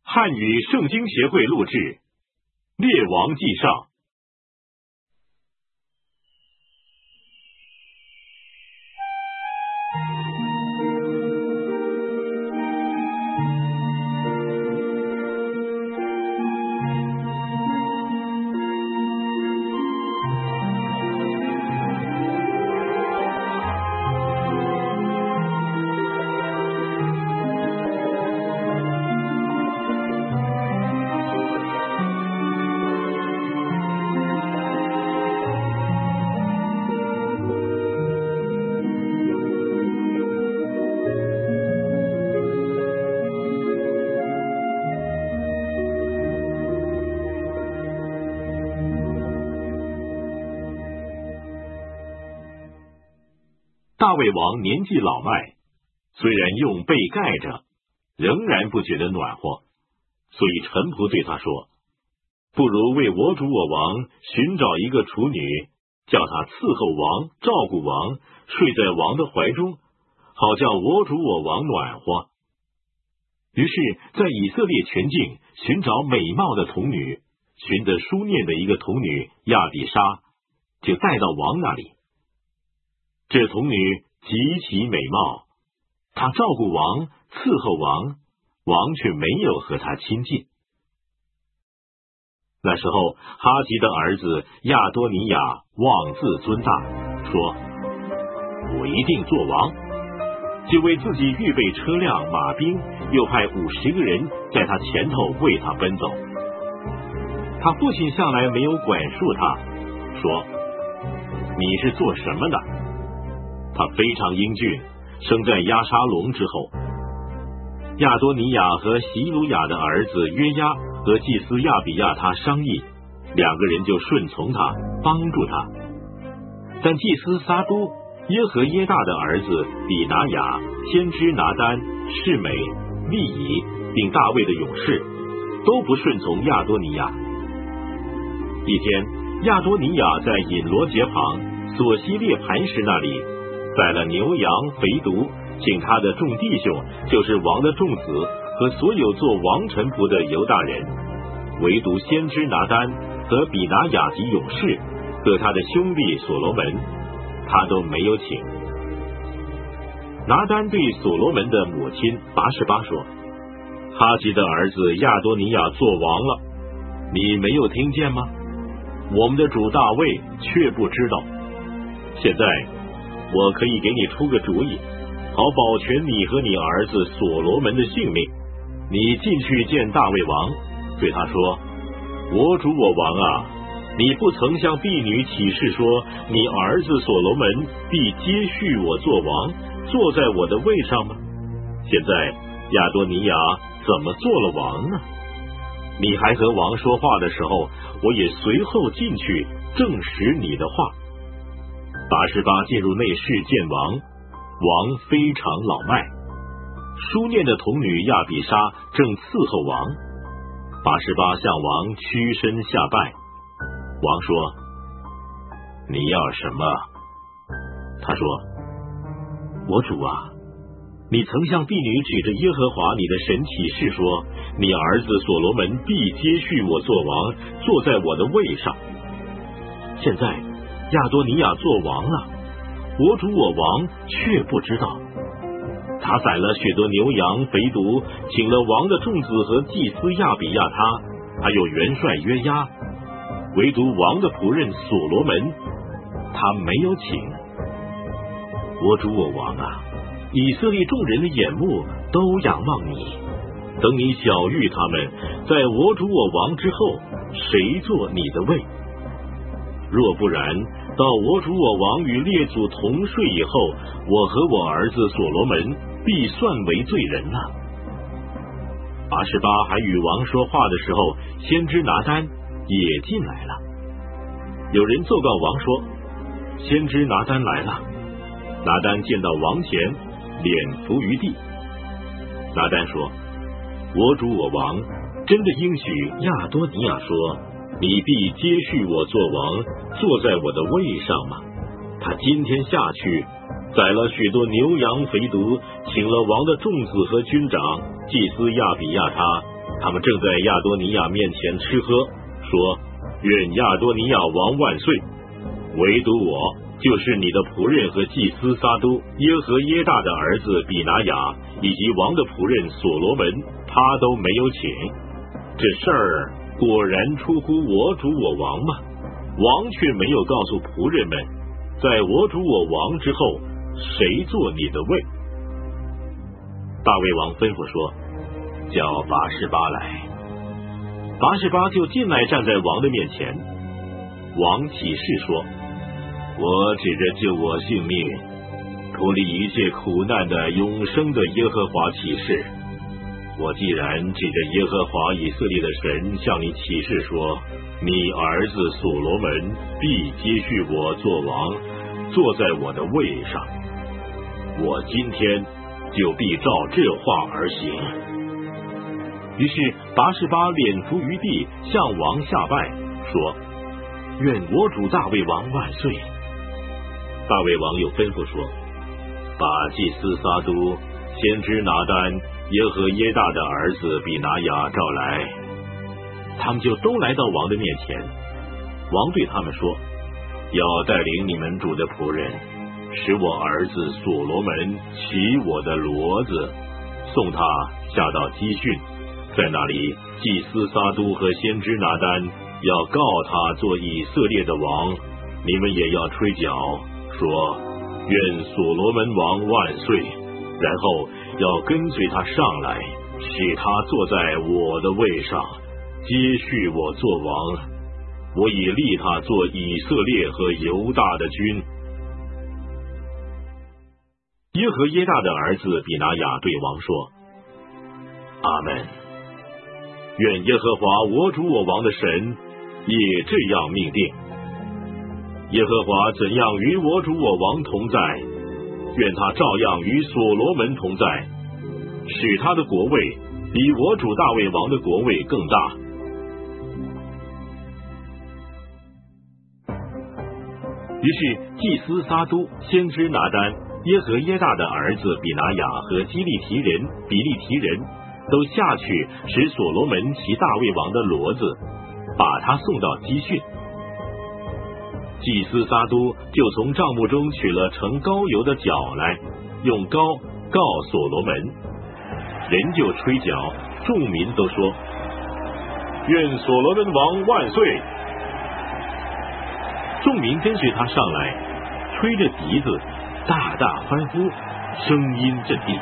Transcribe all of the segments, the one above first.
汉语圣经协会录制《列王纪上》。大卫王年纪老迈，虽然用被盖着，仍然不觉得暖和，所以臣仆对他说：“不如为我主我王寻找一个处女，叫她伺候王、照顾王，睡在王的怀中，好叫我主我王暖和。”于是，在以色列全境寻找美貌的童女，寻得书念的一个童女亚比莎，就带到王那里。这童女极其美貌，她照顾王，伺候王，王却没有和她亲近。那时候，哈吉的儿子亚多尼亚妄自尊大，说：“我一定做王。”就为自己预备车辆、马兵，又派50个人在他前头为他奔走。他父亲向来没有管束他，说：“你是做什么的？”他非常英俊，生在亚沙龙之后。亚多尼亚和希鲁雅的儿子约押和祭司亚比亚他商议，两个人就顺从他，帮助他。但祭司撒都、耶和耶大的儿子比拿雅、先知拿单、示每、利以，并大卫的勇士，都不顺从亚多尼亚。一天，亚多尼亚在隐罗节旁索西列磐石那里宰了牛羊肥犊，请他的众弟兄，就是王的众子和所有做王臣仆的犹大人，唯独先知拿单和比拿雅及勇士和他的兄弟所罗门，他都没有请。拿单对所罗门的母亲拔示巴说：“哈吉的儿子亚多尼亚做王了，你没有听见吗？我们的主大卫却不知道。现在我可以给你出个主意，好保全你和你儿子所罗门的性命。你进去见大卫王，对他说：我主我王啊，你不曾向婢女起誓说，你儿子所罗门必接续我做王，坐在我的位上吗？现在亚多尼亚怎么做了王呢？你还和王说话的时候，我也随后进去证实你的话。拔示巴进入内室见王，王非常老迈，书念的童女亚比莎正伺候王。拔示巴向王屈身下拜。王说：你要什么？他说：我主啊，你曾向婢女指着耶和华你的神起誓说，你儿子所罗门必接续我做王，坐在我的位上。现在亚多尼亚做王了，我主我王却不知道。他宰了许多牛羊肥犊，请了王的众子和祭司亚比亚他，还有元帅约押，唯独王的仆人所罗门，他没有请。我主我王啊，以色列众人的眼目都仰望你，等你晓谕他们，在我主我王之后，谁做你的位？若不然，到我主我王与列祖同睡以后，我和我儿子所罗门必算为罪人了。拔示巴还与王说话的时候，先知拿单也进来了。有人奏告王说，先知拿单来了。拿单见到王前，脸伏于地。拿单说：我主我王真的应许亚多尼亚说，你必接续我做王，坐在我的位上吗？他今天下去，宰了许多牛羊肥犊，请了王的众子和军长、祭司亚比亚他， 他们正在亚多尼亚面前吃喝，说：愿亚多尼亚王万岁！唯独我，就是你的仆人和祭司撒都耶和耶大的儿子比拿雅，以及王的仆人所罗门，他都没有请。这事儿果然出乎我主我王吗？王却没有告诉仆人们，在我主我王之后，谁做你的位？大卫王吩咐说：叫拔示巴来。拔示巴就进来站在王的面前。王起誓说：我指着救我性命、脱离一切苦难的永生的耶和华起誓，我既然指着耶和华以色列的神向你起誓说，你儿子所罗门必接续我做王，坐在我的位上，我今天就必照这话而行。于是拔示巴脸伏于地，向王下拜，说：愿我主大卫王万岁！大卫王又吩咐说：把祭司撒都、先知拿单、耶和耶大的儿子比拿雅召来。他们就都来到王的面前。王对他们说：要带领你们主的仆人，使我儿子所罗门骑我的骡子，送他下到基训，在那里祭司撒都和先知拿单要告他做以色列的王，你们也要吹角，说：愿所罗门王万岁！然后要跟随他上来，使他坐在我的位上，接续我做王。我已立他做以色列和犹大的君。耶和耶大的儿子比拿雅对王说：阿们。愿耶和华我主我王的神也这样命定。耶和华怎样与我主我王同在，愿他照样与所罗门同在，使他的国位比我主大卫王的国位更大。于是祭司撒都、先知拿单、耶和耶大的儿子比拿雅和基利提人、比利提人都下去，使所罗门骑大卫王的骡子，把他送到基训。祭司撒都就从帐幕中取了盛膏油的角来，用膏告所罗门，人就吹角，众民都说：愿所罗门王万岁！众民跟随他上来，吹着笛子，大大欢呼，声音震地。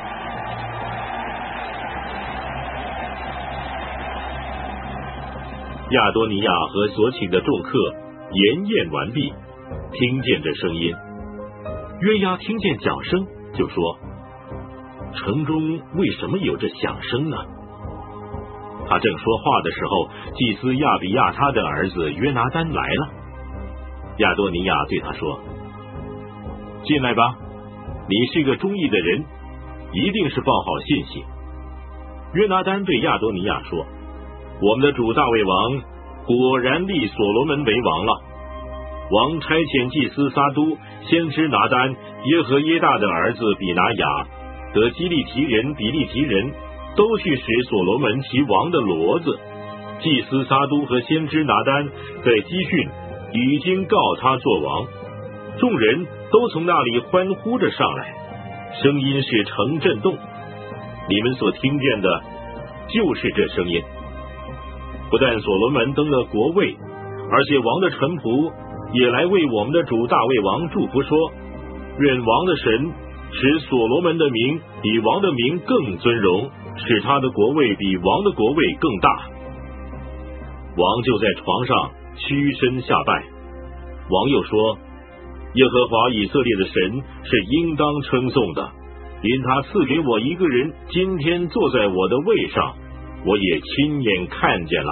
亚多尼亚和所请的众客筵宴完毕，听见这声音，约押听见角声，就说：城中为什么有这响声呢？他正说话的时候，祭司亚比亚他的儿子约拿单来了。亚多尼亚对他说：进来吧，你是个忠义的人，一定是报好信息。约拿单对亚多尼亚说：我们的主大卫王果然立所罗门为王了。王差遣祭司撒都、先知拿单、耶和耶大的儿子比拿雅和基利提人、比利提人都去使所罗门骑王的骡子。祭司撒都和先知拿单在基训已经告他做王，众人都从那里欢呼着上来，声音是城震动。你们所听见的就是这声音。不但所罗门登了国位，而且王的臣仆也来为我们的主大卫王祝福说：愿王的神使所罗门的名比王的名更尊荣，使他的国位比王的国位更大。王就在床上屈身下拜。王又说：耶和华以色列的神是应当称颂的，因他赐给我一个人，今天坐在我的位上，我也亲眼看见了。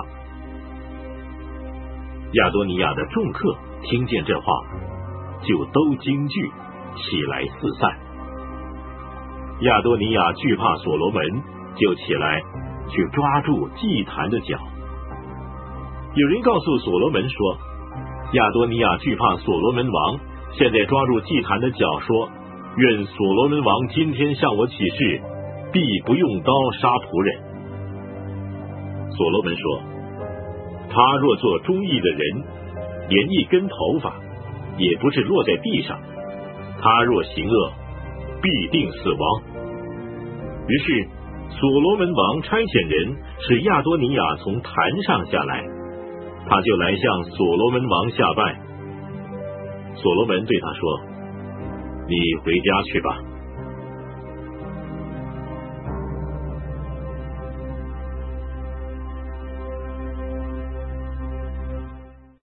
亚多尼亚的众客听见这话，就都惊惧，起来四散。亚多尼亚惧怕所罗门，就起来去抓住祭坛的脚。有人告诉所罗门说：亚多尼亚惧怕所罗门王，现在抓住祭坛的脚，说：愿所罗门王今天向我起誓，必不用刀杀仆人。 所罗门说，他若做忠义的人，连一根头发也不是落在地上，他若行恶，必定死亡。于是所罗门王差遣人使亚多尼亚从坛上下来，他就来向所罗门王下拜。所罗门对他说，你回家去吧。